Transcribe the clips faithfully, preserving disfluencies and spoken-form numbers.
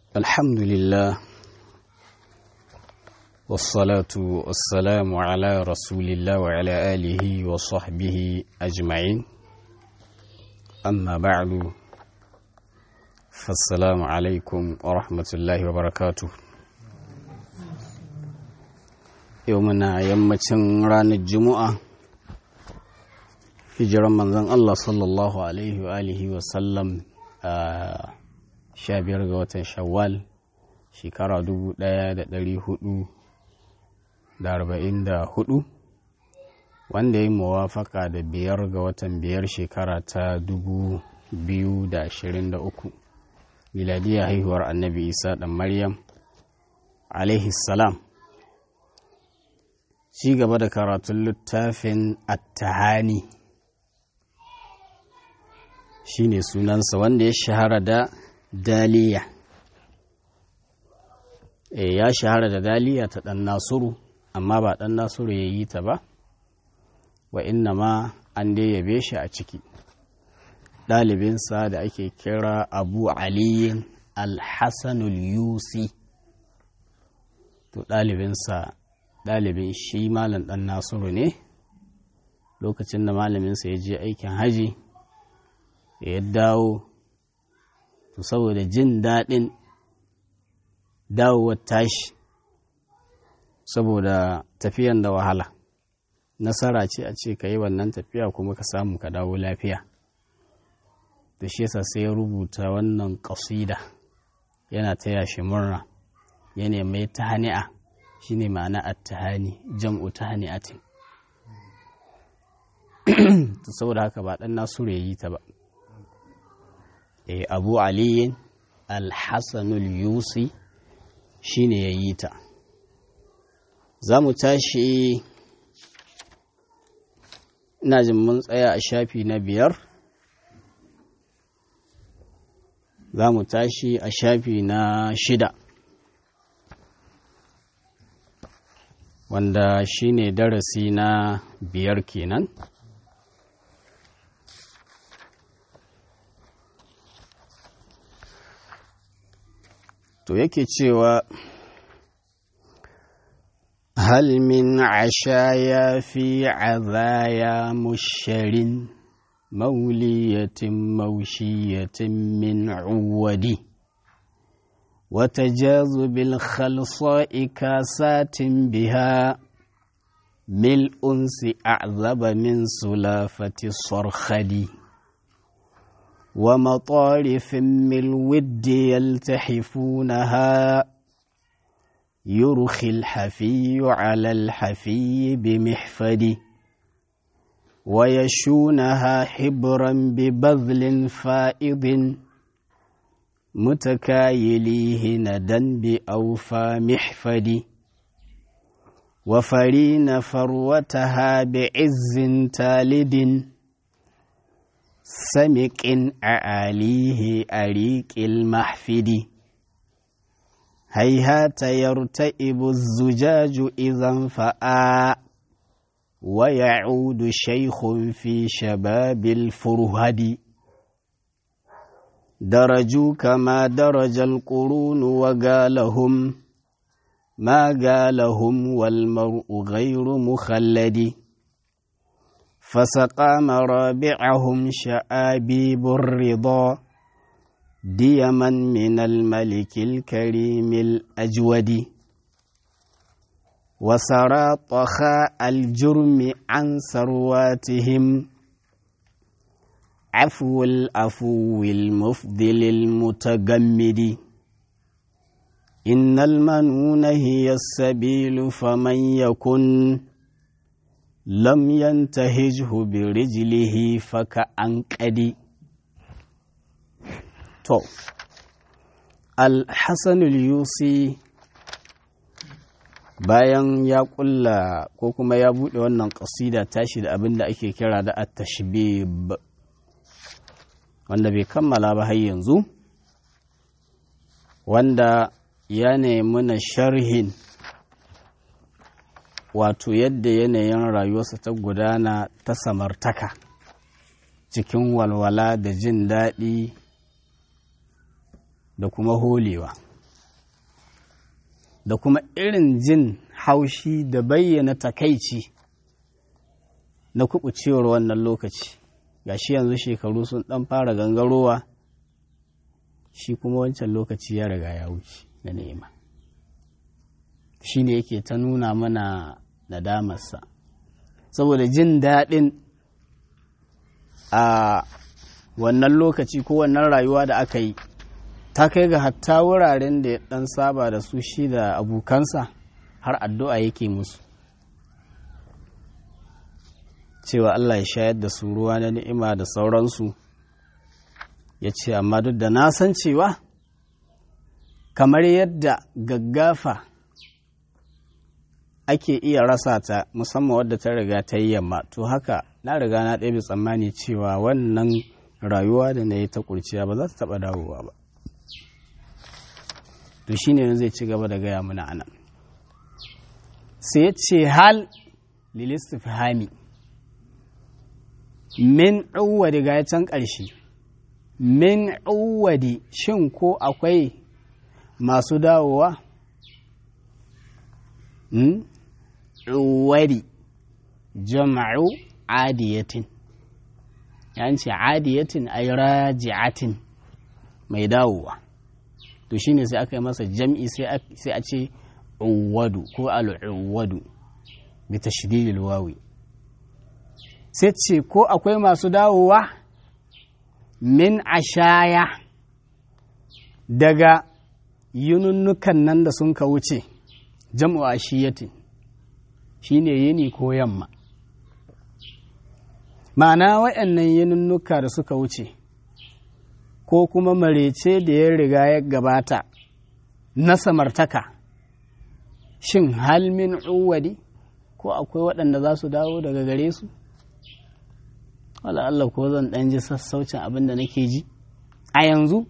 الحمد لله والصلاة والسلام على رسول الله وعلى آله وصحبه أجمعين أما بعد فالسلام عليكم ورحمة الله وبركاته يومنا يمتن ران الجمعة hijiran manzon Allah sallallahu alaihi wa alihi wa sallam a sha biyar ga watan Shawwal shekara dubu ɗaya da ɗari hudu da arba'in da hudu wanda ya yi muwafaka da biyar ga watan biyar shekara ta dubu biyu da ashirin da uku miladiyar haihuwar annabi Isa ɗan Maryam alaihi salam. Ci gaba da karatun littafin at-tahani shi ne sunansa wanda ya shahara da daliya. E, ya shahara da daliya ta ɗan Nasiru, amma ba ɗan Nasiru ya yi ta ba, wa inna ma an dai yabe shi a ciki. Ɗalibinsa da ake kira Abu Aliyin Al-Hassanul Yusi, to ɗalibinsa ɗalibin shi malam ɗan Nasiru ne, lokacin da malaminsa ya je aikin haji. Ya dawo to saboda jin daɗin dawowar tashi saboda tafiyan da wahala nasara ce a ce ka yi wannan tafiya kuma ka samu ka dawo lafiya da shi yasa sai ya rubuta wannan ƙasida yana taya shi murna yana mai tahani'a shine ma'ana at-tahani jam'u tahani'atin to saboda haka ba dan Nasiru yayi ta ba. Abu Aliyin Al-Hassanul Yusi shi ne ya yi ta. Za mu tashi, ina jin mun tsaya a shafi na biyar, za mu tashi a shafi na shida, wanda shi ne darasi na biyar kenan. To yake cewa hal min ashaya fi azaya musharin mauliyatin maushiyatin min uwadi وتجاز بالخلصاء كاسات بها بالأنس أعذب من سلافة الصرخدي ومطارف من الود يلتحفونها يرخي الحفي على الحفي بمحفد ويشونها حبرا ببذل فائض متكايليه ندا بأوفى محفد وفرين فروتها بعز تالد سمك أعاليه أريك المحفد هيهات يرتئب الزجاج إذا انفأى ويعود شيخ في شباب الفرهد درجوا كما درج القرون وقالهم ما قالهم والمرء غير مخلد فسقى مرابعهم شآبيب الرضا ديما من الملك الكريم الأجود وسرى طخاء الجرم عن ثرواتهم عفو الأفو المفضل المتجمد إن المنون هي السبيل فمن يكن لم ينتهجه برجله فكأنقد. تو الحسن اليوسي bayan ya kulla ko kuma ya buɗe wannan ƙasida tashi da abin da ake kira da at-tashbib wanda bai kammala ba har yanzu, wanda ya nemi na sharhin wato yadda yanayin rayuwarsa ta gudana ta samartaka cikin walwala da jin daɗi da kuma holewa. da kuma irin jin haushi da bayyana takaici na kuɓucewar wannan lokaci gashi yanzu shekaru sun ɗan fara gangarowa shi kuma wancan lokaci ya riga ya wuce da ni'ima shi ne yake ta nuna mana nadamarsa saboda jin daɗin a wannan lokaci ko wannan rayuwa da aka yi ta kai ga hatta wuraren da ya ɗan saba da su shi da abokansa har addu'a yake musu cewa Allah ya shayar da su ruwa na ni'ima da sauransu ya ce amma duk da na san cewa kamar yadda gaggafa ake iya rasa ta musamman wadda ta riga ta yi yamma to haka na riga na ɗaya tsammani cewa wannan rayuwa da na yi ta kurciya ba za ta taɓa dawowa ba to shi ne zai ci gaba da gaya mana anan sai ya ce hal lilistifhami min ɗauwadi ga can ƙarshe min ɗauwadi shin ko akwai masu dawowa ɗauwadi jama'u adiyatin yanci adiyatin ay raji'atin mai dawowa to shine sai aka yi masa jam'i sai a ce uwadu ko al'uwadu bi tashdidil wawi sai ce ko akwai masu dawowa min ashaya daga yununnukan nan da sun ka wuce jam'u ashiyatin shine yini ko yamma ma'ana waɗannan yinunnuka da suka wuce ko kuma marece da ya riga ya gabata na samartaka shin halmin uwadi ko akwai waɗanda za su dawo daga gare su wala Allah ko zan ɗan ji sassaucin abin da nake ji a yanzu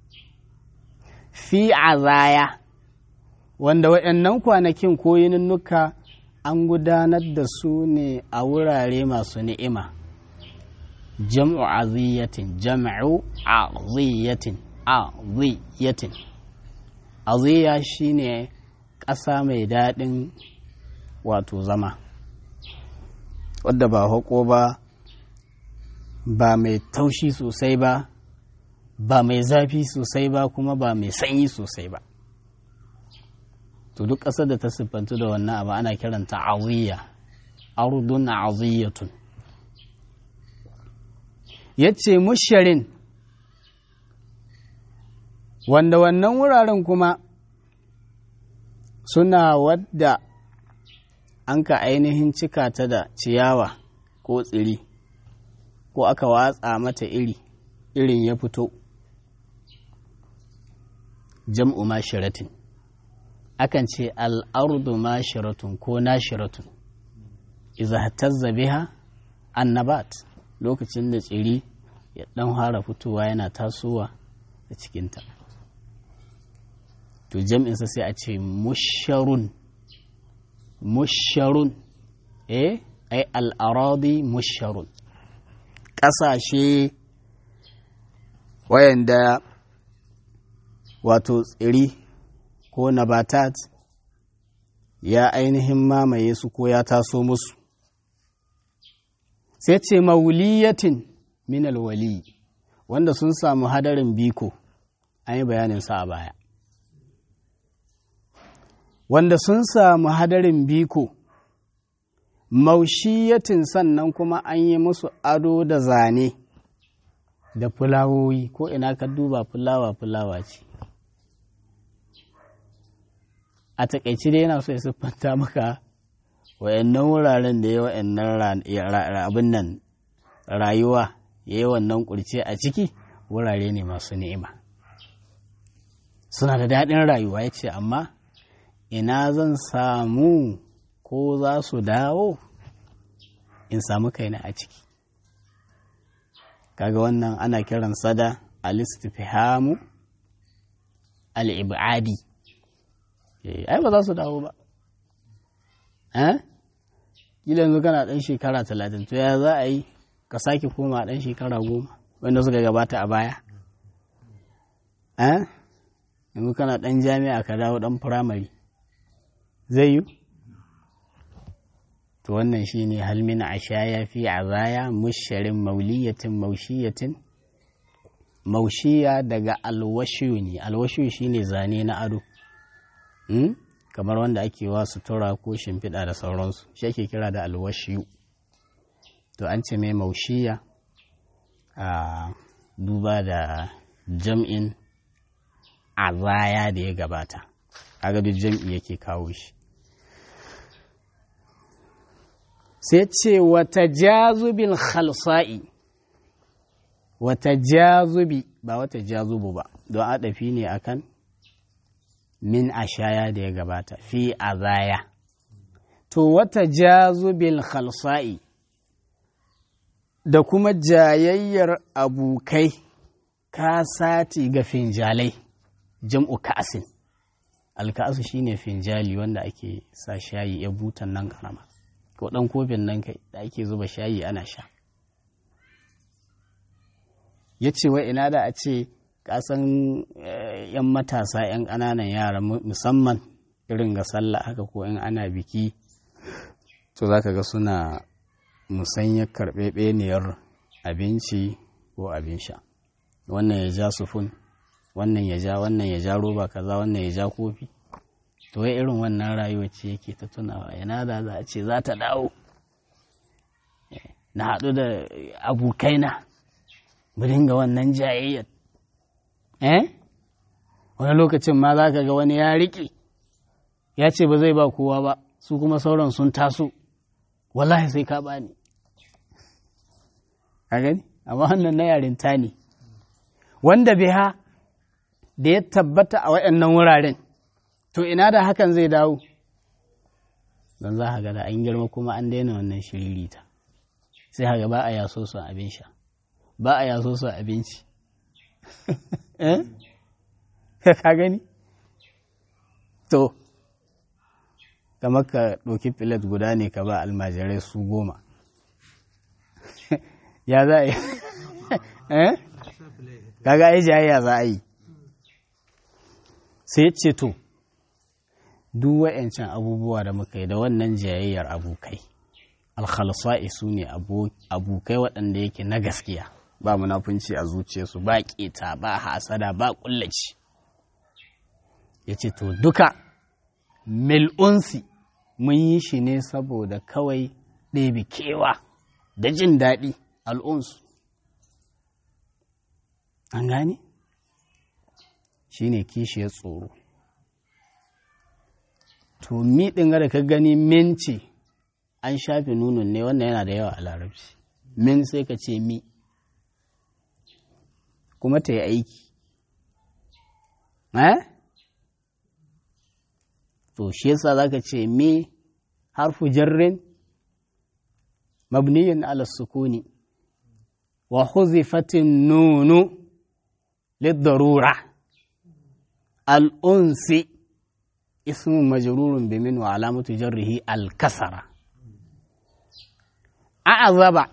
fi azaya wanda waɗannan kwanakin ko yinunnuka an gudanar da su ne a wurare masu ni'ima jam'u aziyatin jam'u aziyatin aziyatin aziya shine ƙasa mai daɗin wato zama wadda ba hako ba ba mai taushi sosai ba ba mai zafi sosai ba kuma ba mai sanyi sosai ba to duk ƙasar da ta siffantu da wannan abu ana kiranta aziya ardun aziyatun yace musharin wanda wannan wuraren kuma suna wadda an ka ainihin cika ta da ciyawa ko tsiri ko aka watsa mata iri irin ya fito jam'u mashiratin akan ce al'ardu mashiratun ko nashiratun iza hatazza biha annabat lokacin da tsiri ya dan fara fitowa yana tasowa a cikinta to jam'insa sai a ce musharun musharun eh ai al'aradi musharun ƙasashe wayanda wato tsiri ko nabatat ya ainihin mamaye su ko ya taso musu sai ce mauliyatin min alwali wanda sun samu hadarin biko an yi bayanin sa a baya wanda sun samu hadarin biko maushiyatin sannan kuma an yi musu ado da zane da fulawoyi ko ina ka duba fulawa fulawa ce a takaici dai yana so ya siffanta maka wayannan wuraren da ya wayannan abin nan rayuwa ya yi wannan kurce a ciki wurare ne masu ni'ima suna da daɗin rayuwa ya ce amma ina zan samu ko za su dawo in samu kaina a ciki kaga wannan ana kiran sada al-istifhamu al-ibadi ai ba za su dawo ba eh kila yanzu kana dan shekara talatin to ya za a yi ka sake koma dan shekara goma wanda suka gabata a baya eh yanzu kana dan jami'a ka dawo dan firamare zai yi to wannan shine halmin ashaya fi azaya musharin mauliyatin maushiyatin maushiya daga alwashiyu ne alwashiyu shine zane na ado hmm? kamar wanda ake wa sutura ko shimfiɗa da sauransu shi ake kira da alwashiyu to an ce mai maushiya a duba da jam'in azaya da ya gabata kaga duk jam'i yake kawo shi sai ce wata jazubin khalsa'i wata jazubi ba wata jazubu ba don adafi ne akan min ashaya da ya gabata fi azaya to wata jazubin khalsa'i da kuma jayayyar abokai kasati ga finjalai jam'u ka'asin alka'asu shine finjali wanda ake sa shayi ya butan nan karama ko dan kofin nan kai da ake zuba shayi ana sha yace wai ina da a ce kasan yan matasa yan ƙananan yara musamman irin ga sallah haka ko in ana biki to zaka ga suna musanyar karɓeɓeniyar abinci ko abin sha wannan ya ja sufun wannan ya ja wannan ya ja roba kaza wannan ya ja kofi to wai irin wannan rayuwa ce yake ta tunawa yana da za a ce za ta dawo na haɗu da abokaina mu dinga wannan jayayyar eh wani lokacin ma za ka ga wani ya riƙe ya ce ba zai ba kowa ba su kuma sauran sun taso wallahi sai ka bani a gani amma wannan na yarinta ne wanda biha da ya tabbata a waɗannan wuraren to ina da hakan zai dawo don za a ga da an girma kuma an daina wannan shiririta sai haga ba a yaso su abin sha ba a yaso su abinci eh ka gani to kamar ka ɗauki filet guda ne ka ba almajirai su goma ya za a yi eh kaga ai jayayya za a yi sai ce to duk wa'yancan abubuwa da muka yi da wannan jayayyar abokai alkhalsa'i su ne abokai waɗanda yake na gaskiya ba munafunci a zuciyarsu ba ƙeta ba hasada ba ƙullaci ya ce to duka mil'unsi mun yi shi ne saboda kawai ɗebe kewa da jin daɗi al'unsu an gane shi ne kishiyar tsoro to mi ɗin da ka gani min ce an shafe nunun ne wannan yana da yawa a larabci min sai ka ce mi kuma ta yi aiki eh to shi yasa za ka ce mi harfu jarrin mabniyin ala sukuni wa huzifatin nunu lidarura al'unsi ismun majrurun bimin wa alamatu jarrihi al-kasara a'azaba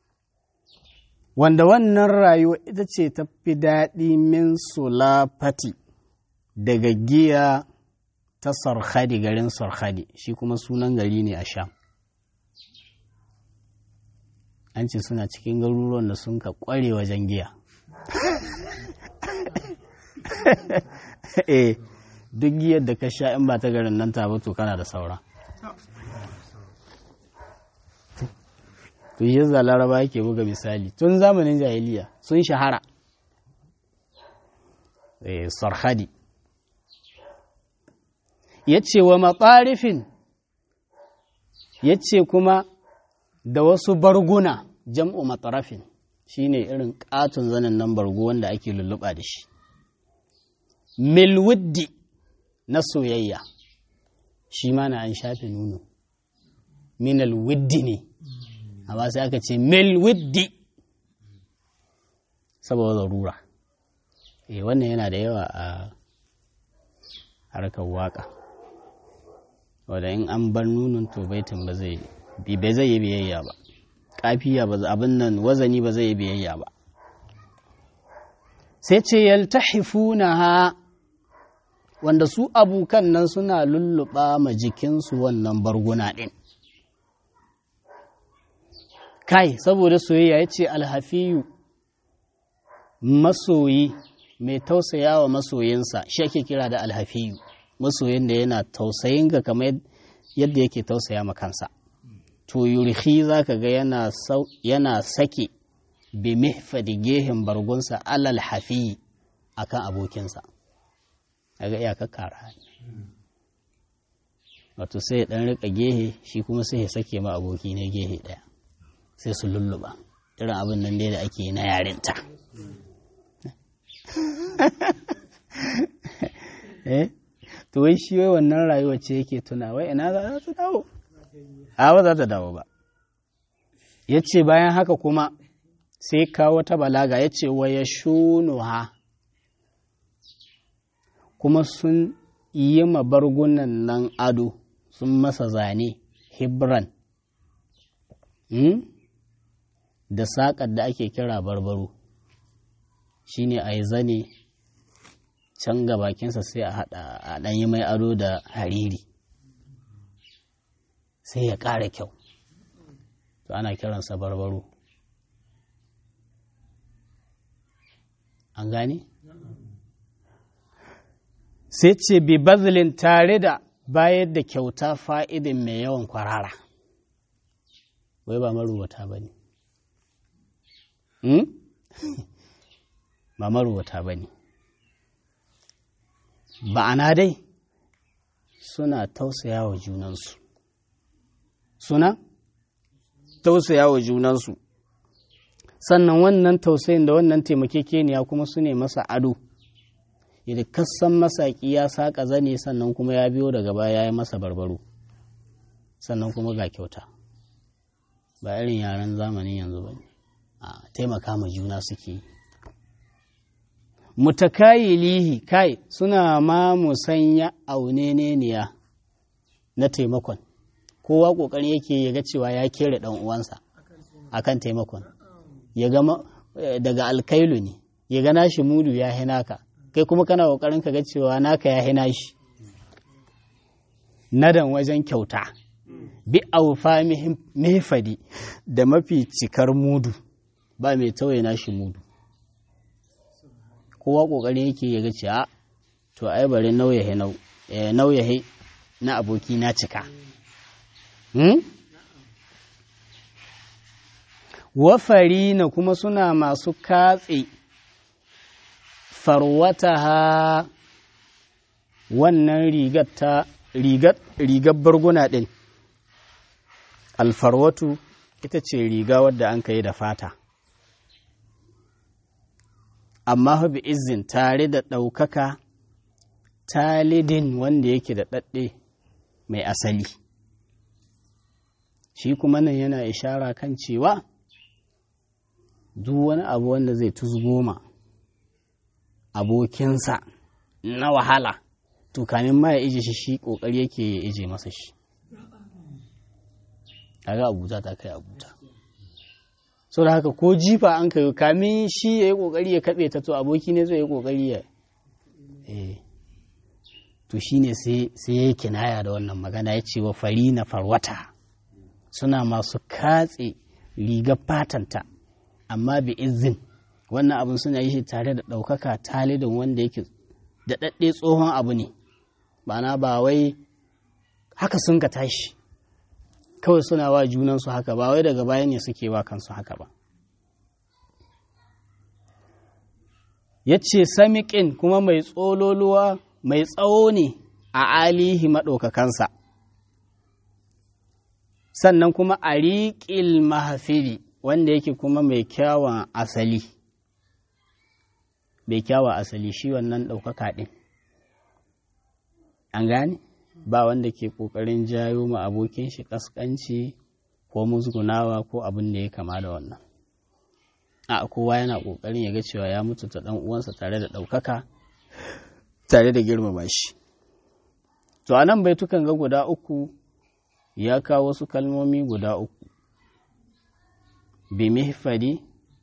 wanda wannan rayuwa ita ce ta fi daɗi min sulafati daga giya ta sarhadi garin sarhadi shi kuma sunan gari ne a sham an ce suna cikin garuruwan da sun ka ƙware wajen giya eh duk giyar da ka sha in ba ta garin nan ta to kana da saura to yi za laraba yake buga misali tun zamanin jahiliya sun shahara eh sarhadi ya ce wa matsarifin ya ce kuma da wasu barguna jam'u matsarafin shi ne irin ƙaton zanen nan bargo wanda ake lulluɓa da shi milwuddi na soyayya shi ma na an shafe nuno minal wuddi ne amma sai aka ce milwuddi saboda zarura eh wannan yana da yawa a harkar waka wadda in an bar nunin to baitin ba zai bai zai yi biyayya ba kafiya ba abin nan wazani ba zai yi biyayya ba sai ce yaltahifunaha wanda su abokan nan suna lulluɓa ma jikinsu wannan barguna ɗin. Kai, saboda soyayya ya ce alhafiyu masoyi mai tausaya wa masoyinsa shi ake kira da alhafiyu, masoyin da yana tausayin ga kamar yadda yake tausaya ma kansa. To yurhi za ka ga yana, yana sake bi mihfadi gehen bargunsa alal hafiyi akan abokinsa. Kaga iyakar kara. Wato sai ya ɗan riƙa gehe shi kuma sai ya sake ma aboki na gehe ɗaya. Sai su lulluɓa irin abin nan dai da ake na yarinta. eh to wai shi wai wannan rayuwar ce yake tuna wai ina za ta dawo, a ba za ta dawo ba. Ya ce bayan haka kuma sai kawo ta balaga ya ce wa ya shunuha kuma sun yi ma bargunan nan ado sun masa zane hibran hmm? da saƙar da ake kira barbaro shi ne a yi zane can ga bakinsa sai a haɗa a ɗanyi mai ado da hariri sai ya ƙara kyau, to ana kiransa barbaro. An gane? Sai ce bi bazilin tare da bayar da kyauta fa'idin mai yawan kwarara, wai ba marubuta ba ne. Hmm? ba marubuta ba ne. Ba'ana dai suna tausaya wa junansu. Suna tausaya wa junansu. Sannan wannan tausayin da wannan taimakekeniya kuma su ne masa ado. Yadda kasan masaƙi ya saƙa zane sannan kuma ya biyo daga baya ya yi masa barbaro. Sannan kuma ga kyauta. Ba irin yaren zamanin yanzu ba ne. A taimaka ma juna suke yi. Mutakayilihi kai suna ma musanya auneneniya na taimakon. Kowa ƙoƙari yake ya ga cewa ya kere ɗan uwansa akan taimakon. Ya ga daga alkailu ne, ya ga nashi mudu ya hina ka, kai kuma kana ƙoƙarin ka ga cewa naka ya hina shi. Nadan wajen kyauta, bi aufa mihfadi da mafi cikar mudu, ba mai tauye nashi mudu. Kowa ƙoƙari yake ya ga cewa to ai bari nauyahe nau, nauyahe na aboki na cika. Hmm? Wafari na kuma suna masu katse farwataha wannan rigar ta rigar rigar barguna ɗin. Alfarwatu ita ce riga wadda an kai da fata. Amma bi izin tare da ɗaukaka talidin wanda yake da ɗaɗɗe mai asali. Shi kuma nan yana ishara kan cewa duk wani abu wanda zai tuzgoma abokinsa na wahala, to kamin ma ya ije shi shi ƙoƙari yake ya ije masa shi. Kaga abuta ta kai abuta. So da haka ko jifa an kai kamin shi ya yi ƙoƙari ya kaɓe ta, to aboki ne zai yi ƙoƙari ya eh to shi ne sai ya yi kinaya da wannan magana ya ce wa fari na farwata suna masu katse rigar fatanta amma bi izin wannan abin suna yi shi tare da ɗaukaka talidin wanda yake da ɗaɗɗe tsohon abu ne, ba na ba wai haka sun ka tashi kawai suna wa junansu haka, ba wai daga baya ne suke wa kansu haka ba. Ya ce samiƙin kuma mai tsololuwa mai tsawo ne a alihi maɗaukakansa, sannan kuma a riƙil mahafiri wanda yake kuma mai kyawun asali, mai kyawun asali shi wannan ɗaukaka ɗin. An gane? Ba wanda ke ƙoƙarin jayo ma abokin shi ƙasƙanci ko musgunawa ko abin da ya kama da wannan. A kowa yana ƙoƙarin ya ga cewa ya mutunta ɗan uwansa tare da ɗaukaka, tare da girmama shi. To a nan baitukan ga guda uku ya kawo wasu kalmomi guda uku. Bi mihfadi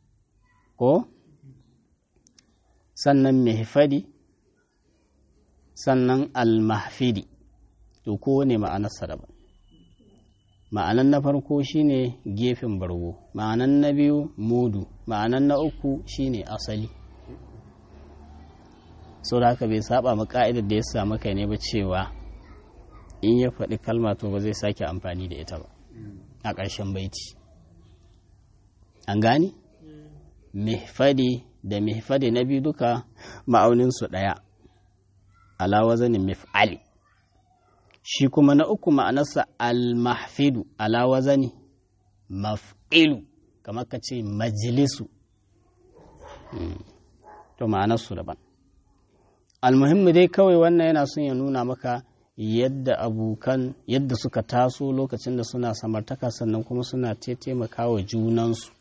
ko sannan mihfadi sannan al-mahfidi to kowane ma'anarsa daban. Ma'anan na farko shine gefen bargo, ma'anan na biyu mudu, ma'anan na uku shine asali. So da haka bai saba ma ka'idar da ya samu kai ne ba cewa in ya faɗi kalma to ba zai sake amfani da ita ba a ƙarshen baiti. An gane? Mihfadi da mihfadi na biyu duka ma'auninsu ɗaya, ala wazanin mif'ali. Shi kuma na uku ma'anarsa al-mahfidu ala wazani maf'ilu, kamar ka ce majalisu. To ma'anarsu daban. Almuhimmi dai kawai wannan yana son ya nuna maka yadda abokan yadda suka taso lokacin da suna samartaka, sannan kuma suna taimakawa junansu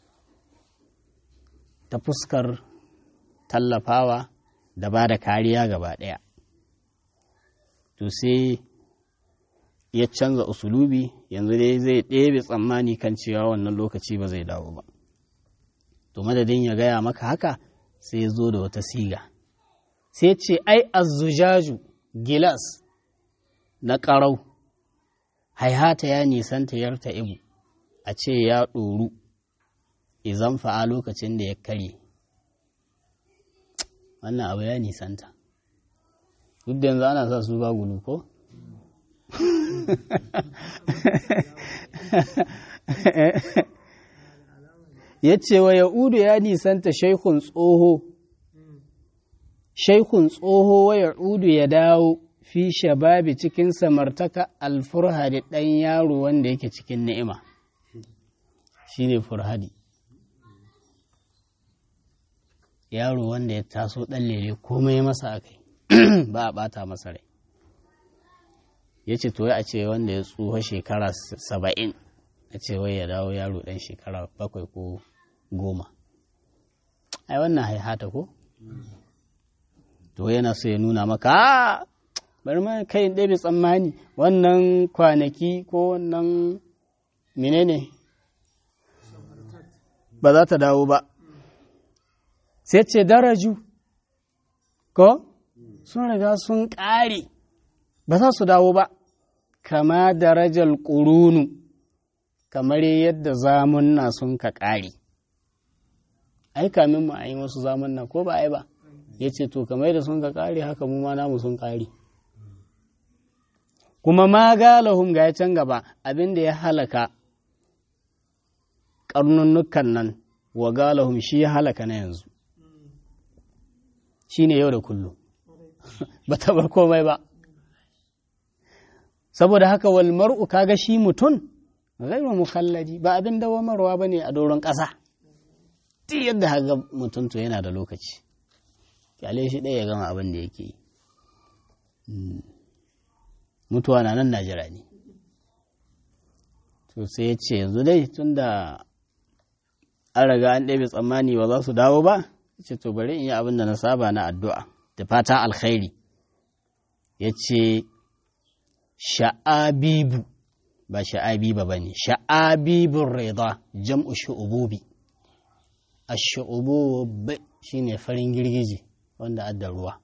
ta fuskar tallafawa da ba da kariya gaba ɗaya. To sai ya canza usulubi, yanzu dai zai ɗebe tsammani kan cewa wannan lokaci ba zai dawo ba. To madadin ya gaya maka haka sai ya zo da wata siga, sai ce ai azzujaju gilas na ƙarau haihata ya nisanta yarta ibu a ce ya ɗoru izan fa'a lokacin da ya kare. Wannan abu ya nisanta, duk da yanzu ana sa su ba gulu ko? Ya ce wa Ya'udu ya nisanta shaikun tsoho, shaikun tsoho wa Ya'udu ya dawo fi shababi cikin samartaka alfurhadi ɗan yaro wanda yake cikin ni'ima, shi ne furhadi. Yaro wanda ya taso ɗan lele komai masa a kai, ba a ɓata masa rai. Ya ce to a ce wanda ya tsuha shekara saba'in, a ce wai ya dawo yaro ɗan shekara bakwai ko goma. Ai wannan haihata ko? To yana so ya nuna maka, bari ma kai ɗabi tsammani wannan kwanaki ko wannan menene ba za ta dawo ba. Sai ce daraju ko sun riga sun ƙare, ba za su dawo ba, kama darajar ƙurunu, kamar yadda zamunna sun ka ƙare. Ai kamin mu a yi wasu zamunna ko ba ai ba, ya ce to kamar yadda sun ka ƙare haka mu ma namu sun ƙare. Kuma ma galahum ga ya can gaba abin da ya halaka ƙarnunnukan nan, wa galahum shi ya halaka na yanzu, shi ne yau da kullum, ba ta bar komai ba. Saboda haka wal mar'u kaga shi mutum ghairu mukhalladi, ba abin dawamarwa bane a doron ƙasa. Duk yadda haka mutum to yana da lokaci, kyale shi ɗaya ya gama abin da yake yi. Mutuwa na nan Najira ne. To sai ya ce yanzu dai tun da an raga an ɗebe tsammani ba za su dawo ba, ce to bari in yi abin da na saba na addu'a da fata alkhairi. Ya ce sha'abibu, ba sha'abiba ba ne, sha'abibun rida jam'u shu'ububi. A shu'ububi shi ne farin girgije wanda adda ruwa.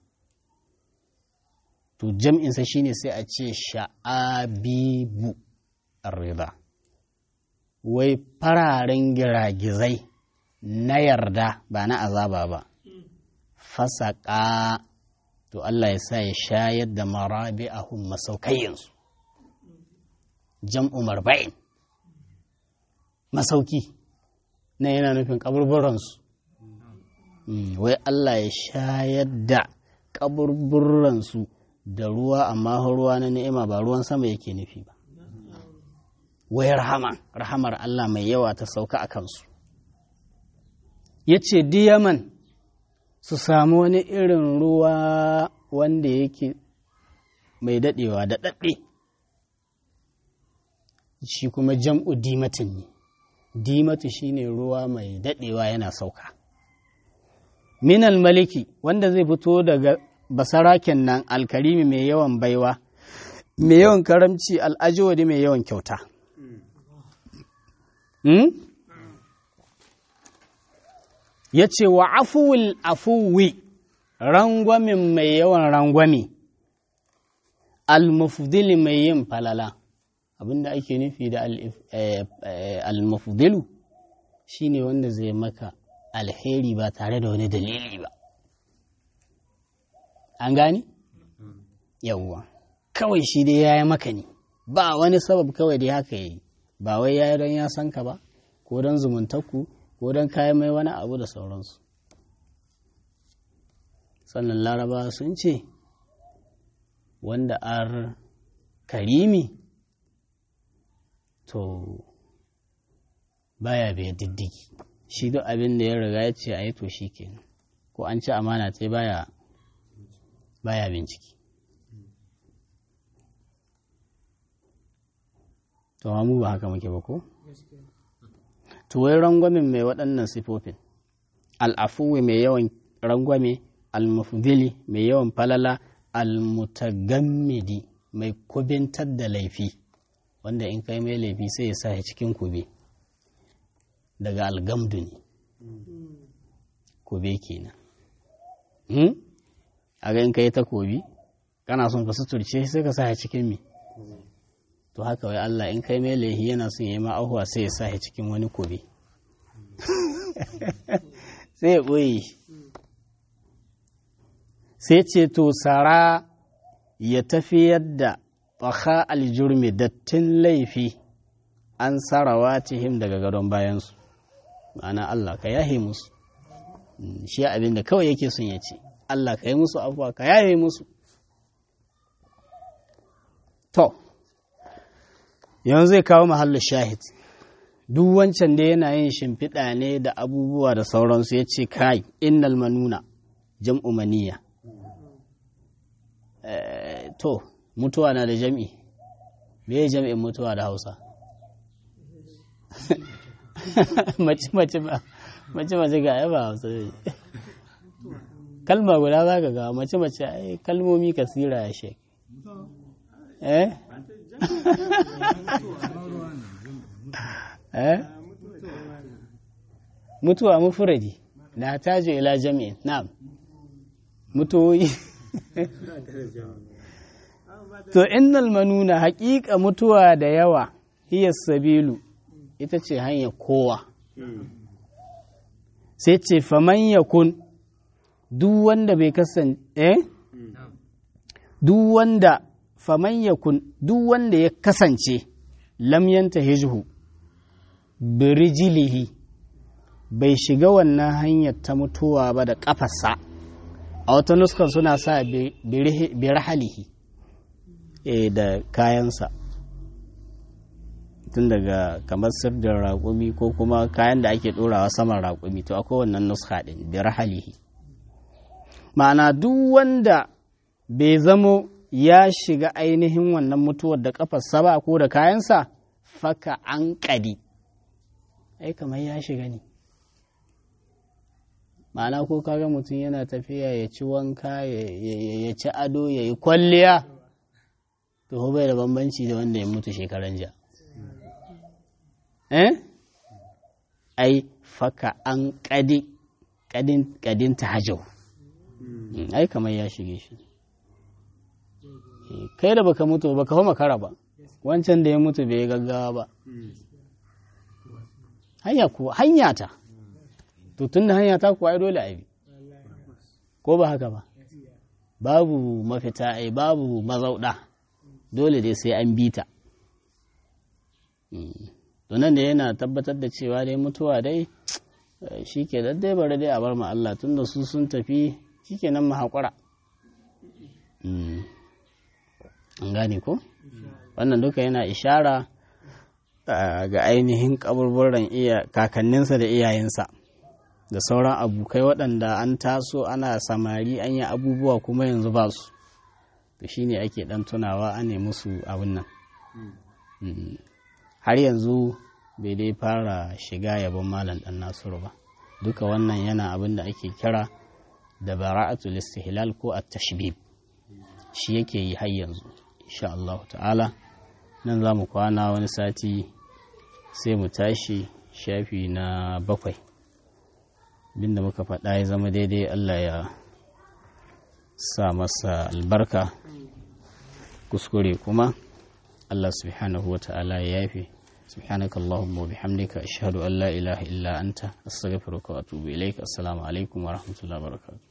To jam'insa shi ne sai a ce sha'abibu rida. Wai fararen giragizai na yarda ba na azaba ba. Fasaka, to Allah ya sa ya shayar da marabi'ahum masaukayyansu. Jam'u marba'in, masauki, na yana nufin kaburburansu. Wai Allah ya shayar da kaburburansu da ruwa, amma ruwa na ni'ima ba ruwan sama yake nufi ba. Wai rahama, rahamar Allah mai yawa ta sauka a kansu. Ya ce diyaman su samu wani irin ruwa wanda yake mai daɗewa da daɗe. Shi kuma jam'u dimatin ne, dimatu shi ne ruwa mai daɗewa yana sauka. Minal maliki wanda zai fito daga basaraken nan alkarimi mai yawan baiwa, mai yawan karamci al'ajewadi mai yawan kyauta. Hmm? Ya ce wa afuwil afuwi, rangwamin mai yawan rangwami, al-mufdili mai yin falala abinda ake nufi da al-mufdilu shine wanda zai maka alheri ba tare da wani dalili ba an gani yawwa kawai shi dai ya yi maka ne ba wani sabab kawai dai haka yi ba wai ya yi don ya san ka ba ko don zumuntakku ko don kayan mai wani abu da sauransu sannan laraba sun ce wanda ar karimi to baya bai diddigi shi duk abin da ya riga ya ce a yi to shi kenan ko an ci amana ta baya baya bincike to mu ba haka muke ba ko to wai rangwamin mai waɗannan sifofin al'afuwi mai yawan rangwame al-mufdili mai yawan falala al-mutagammidi mai kubintar da laifi wanda in kai mai laifi sai ya sa cikin kube daga algamdu ne kube kenan hmm? a ga in kai takobi kana son ka suturce sai ka sa cikin mi to haka wai Allah in kai mai laifi yana son ya yi ma'ahuwa sai ya sa cikin wani kube sai ya ɓoye sai ce to sara ya tafi yadda ɓaka aljurmi dattin laifi an sarawa tihim daga gadon bayansu ma'ana Allah ka yahe musu shi abin da kawai yake sun ya ce Allah ka yi musu abuwa ka yahe musu to yanzu zai kawo mahallin shahid duk wancan da yana yin shimfiɗa ne da abubuwa da sauransu ya ce kai innal manuna jam'u maniya to mutuwa na da jam'i me jam'in mutuwa da hausa mace mace ba mace mace ga yaba hausa ne kalma guda za ka ga mace mace ai kalmomi kasira ya shek eh eh mutuwa mufradi na tajo ila jami'in na'am mutuwoyi to innal manuna haƙiƙa mutuwa da yawa hiya sabilu ita ce hanyar kowa sai ce faman yakun duk wanda bai kasance eh duk wanda faman yakun duk wanda ya kasance lam yantahijhu birijilihi bai shiga wannan hanyar ta mutuwa ba da kafarsa a wata nuskar suna sa birahalihi e da kayansa tun daga kamar sirdin raƙumi ko kuma kayan da ake ɗorawa saman raƙumi to akwai wannan nuska ɗin birahalihi ma'ana duk wanda bai zamo ya shiga ainihin wannan mutuwar da kafarsa ba ko da kayansa faka an ƙadi ai kamar ya shiga ne ma'ana ko kaga mutum yana tafiya ya ci wanka ya ci ado ya yi kwalliya to bai da bambanci da wanda ya mutu shekaran jiya eh ai faka an kadi kadin kadin tahajjud ai kamar ya shige shi kai da baka mutu baka fa makara ba wancan da ya mutu bai gaggawa ba hanya kuwa hanya ta to tun da hanya ta kuwa ai dole a bi ko ba haka ba babu mafita ai babu mazauda dole dai sai an bi ta to nan da yana tabbatar da cewa dai mutuwa dai shi ke daddai bari dai a bar ma Allah tun da su sun tafi shi ke nan mahaƙura an gane ko wannan duka yana ishara ga ainihin kaburburan iya kakanninsa da iyayensa da sauran abokai waɗanda an taso ana samari an yi abubuwa kuma yanzu ba su to shi ne ake ɗan tunawa an nemi su abin nan har yanzu bai dai fara shiga yabon malam ɗan nasiru ba duka wannan yana abin da ake kira da bara'atul istihlal ko at-tashbib shi yake yi har yanzu insha Allah ta'ala nan za mu kwana wani sati sai mu tashi shafi na bakwai binda muka faɗa ya zama daidai Allah ya sa masa albarka kuskure kuma Allah subhanahu wata'ala ya yafe. Subhanaka Allahumma wa bihamdika ashhadu an la ilaha illa anta astaghfiruka wa atubu ilaik. Assalamu alaikum wa rahmatullahi wa barakatuh.